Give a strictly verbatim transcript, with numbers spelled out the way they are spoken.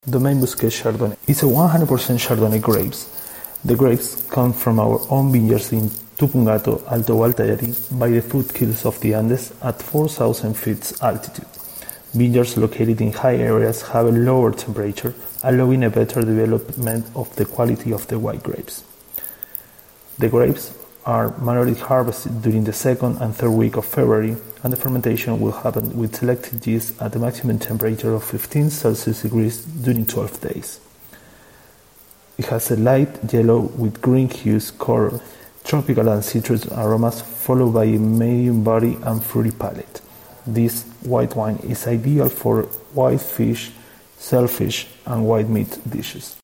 Domaine Bousquet Chardonnay is a one hundred percent Chardonnay grapes. The grapes come from our own vineyards in Tupungato, Alto Gualtallarí, by the foothills of the Andes at four thousand feet altitude. Vineyards located in high areas have a lower temperature, allowing a better development of the quality of the white grapes. The grapes are manually harvested during the second and third week of February, and the fermentation will happen with selected yeast at a maximum temperature of fifteen Celsius degrees during twelve days. It has a light yellow with green hues color, tropical and citrus aromas, followed by a medium body and fruity palate. This white wine is ideal for white fish, shellfish, and white meat dishes.